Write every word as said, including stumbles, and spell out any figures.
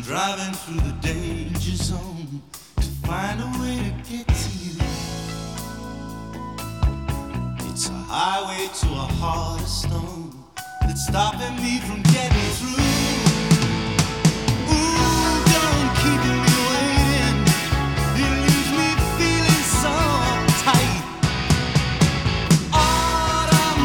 driving through the danger zone to find a way to get to you. It's a highway to a heart of stone that's stopping me from getting through.